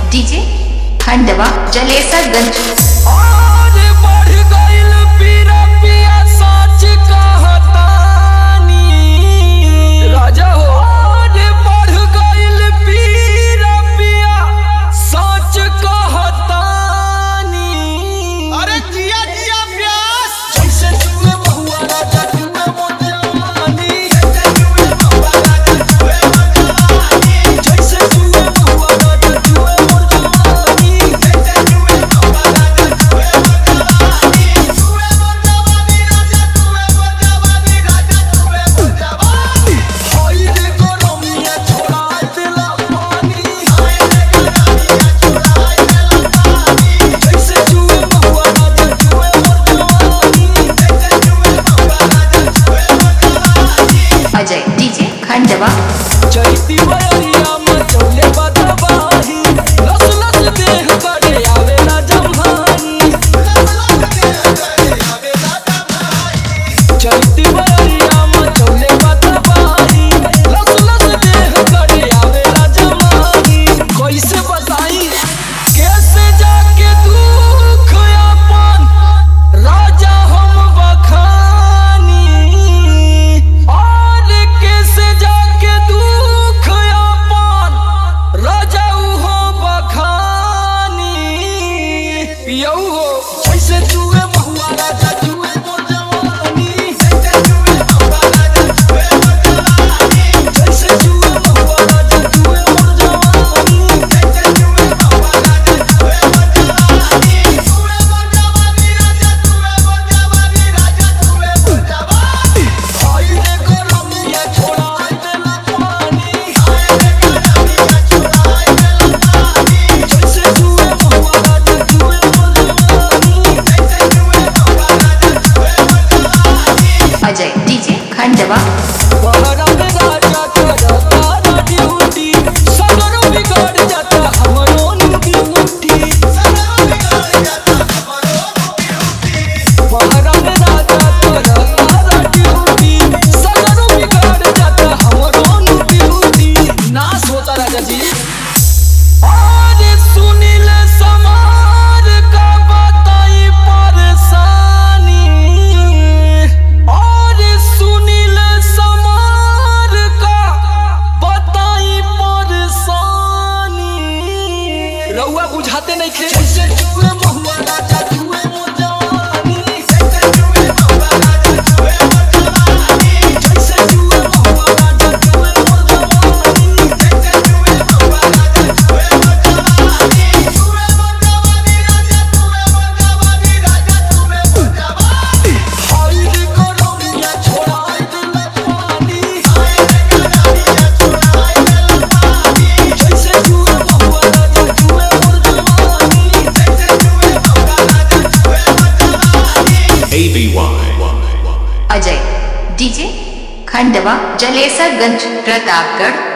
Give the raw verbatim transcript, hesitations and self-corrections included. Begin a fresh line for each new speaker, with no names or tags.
DJ Khandwa Jalesarganj.
आरे बढ़ गइल पीरा पिया सच कहतानी राजा हो। आरे बढ़ गइल पीरा पिया सच कहतानी।
अरे जिया जिया प्यास
जैसे जुए बहुआ राजा जुए मोर जवानी। जैसे जुए बहुआ राजा जुए मोर जवानी। जैसे जुए बहुआ राजा जुए मोर जवानी। जैसे जुए बहुआ राजा जुए मोर जवानी।
जुए मोर जवानी राजा जुए मोर जवानी राजा जुए मोर जवानी।
हाय रे गरमिया छोड़ा देला पानी।
हाय रे गरमिया छोड़ा देला पानी।
जैसे जुए बहुआ राजा जुए मोर जवानी।
जैसे जुए बहुआ राजा जुए मोर जवानी।
अजय डीजे खंडवा।
चैती बयरिया में चौले बदबाही। लस लस देह करे आवेला जम्हानी। चैती बयरिया में चौले बदबाही। लस लस देह करे आवेला जम्हानी। कैसे बताई कैसे जाके दुख अपन राजा हम बखानी। और कैसे जाके दुख अपन राजा उहो बखानी। पियऊ हो जैसे जुए बहुआ राजा जुए मोर जवानी।
जैसे जुए बहुआ राजा जुए मोर जवानी।
जैसे जुए बहुआ राजा जुए मोर जवानी।
जैसे जुए बहुआ राजा जुए मोर जवानी। जुए मोर जवानी राजा जुए मोर जवानी राजा जुए मोर जवानी।
हाय रे गरमिया छोड़ा देला पानी।
हाय रे गरमिया छोड़ा देला पानी।
जैसे जुए बहुआ राजा जुए मोर जवानी।
जैसे जुए बहुआ राजा जुए मोर जवानी।
अजय डीजे खंडवा।
बहरा में राजा करता ड्यूटी। सगरो बिगड़ जाता हमरो ड्यूटी।
सगरो बिगड़ जाता हमरो ड्यूटी।
बहरा में राजा करता ड्यूटी। सगरो बिगड़ जाता हमरो ड्यूटी। नाश होता राजा जी। अरे सुनील समार का बताई परेशानी। अरे सुनील समार का बताई परेशानी। रउआ बुझाते नहीं खे जैसे जुए बहुआ राजा जुए मोर जवानी।
जैसे जुए बहुआ राजा जुए मोर जवानी।
जैसे जुए बहुआ राजा जुए मोर जवानी।
जैसे जुए बहुआ राजा जुए मोर जवानी। जुए मोर जवानी राजा जुए मोर जवानी राजा जुए मोर जवानी।
हाय रे गरमिया छोड़ा देला पानी।
हाय रे गरमिया छोड़ा देला पानी।
जैसे जुए बहुआ राजा जुए मोर जवानी।
जैसे जुए बहुआ राजा जुए मोर जवानी।
A B Y.
Ajay DJ Khandwa Jalesarganj Pratapgarh.